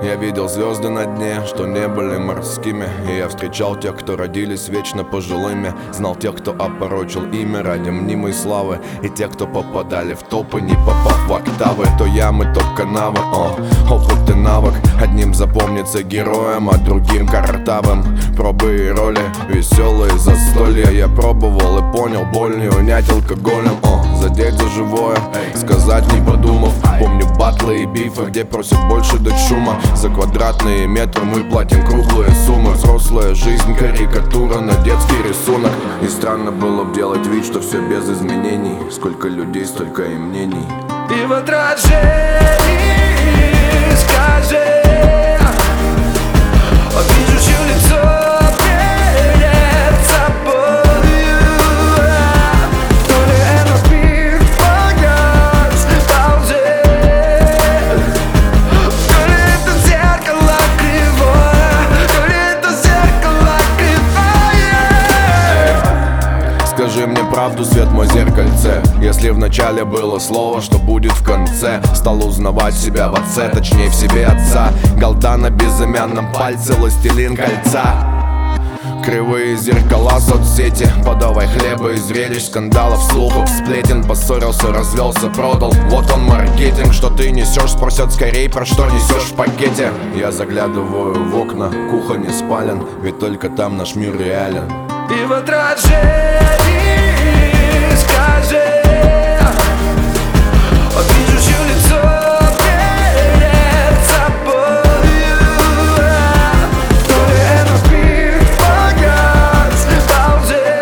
Я видел звезды на дне, что не были морскими. И я встречал тех, кто родились вечно пожилыми. Знал тех, кто опорочил имя ради мнимой славы. И тех, кто попадали в топы, не попав в октавы. То ямы, то канавы, опыт и навык. Одним запомнится героем, а другим картавым. Пробы и роли, веселые застолья. Я пробовал и понял, боль не унять алкоголем. Задеть за живое, сказать не подумав. Помню батлы и бифы, где просят больше дать шума. За квадратные метры мы платим круглые суммы. Взрослая жизнь, карикатура на детский рисунок. И странно было б делать вид, что все без изменений. Сколько людей, столько и мнений. И в отражении скажи, вижу чье лицо перед собою. То ли это мир погас в паузе, то ли это зеркало кривое, то ли это зеркало кривое. Скажи мне правду, свет мой зеркальце. Если в начале было слово, что будет в конце. Стал узнавать себя в отце, точнее в себе отца. Голда на безымянном пальце, властелин кольца. Кривые зеркала, соцсети. Подавай хлеба и зрелищ, скандалов, слухов, сплетен. Поссорился, развелся, продал. Вот он маркетинг, что ты несешь. Спросят скорей, про что несешь в пакете. Я заглядываю в окна, кухонный спален. Ведь только там наш мир реален. И в отражении скажи, вижу чье лицо перед собою. То ли этот мир погас в паузе,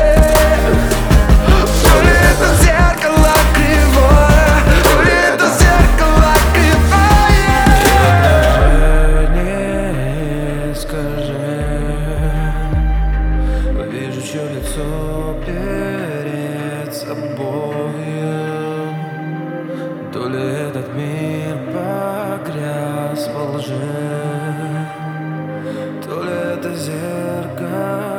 то ли это зеркало кривое, то ли это зеркало кривое. Скажи, вижу чье лицо перед собой. То ли этот мир погряз во лжи, то ли это зеркало